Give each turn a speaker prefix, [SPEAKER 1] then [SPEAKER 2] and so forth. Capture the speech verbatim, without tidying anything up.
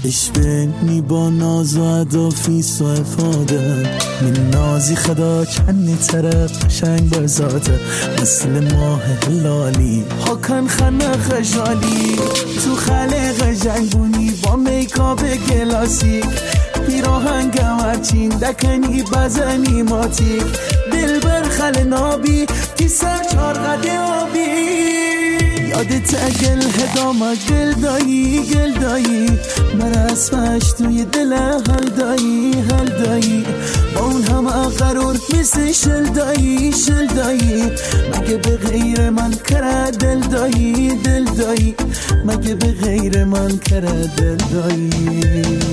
[SPEAKER 1] اشبهنی با ناز و ادافیس و افاده من نازی خدا چنی طرف قشنگ بزاده مثل ماه هلالی حکن خنه خجالی تو خلق جنگونی با میکاپ کلاسیک پیراهنگ مرچین دکنی بزنی ماتیک دل برخل نابی تی سر چار قده آبی یادت اگل هدامه گل دایی گل دایی مرسمش توی دل هل دایی هل دایی با اون همه قرار مثل شل دایی شل دایی مگه به غیر من کره دل دایی دل دایی مگه به غیر من کره دل دایی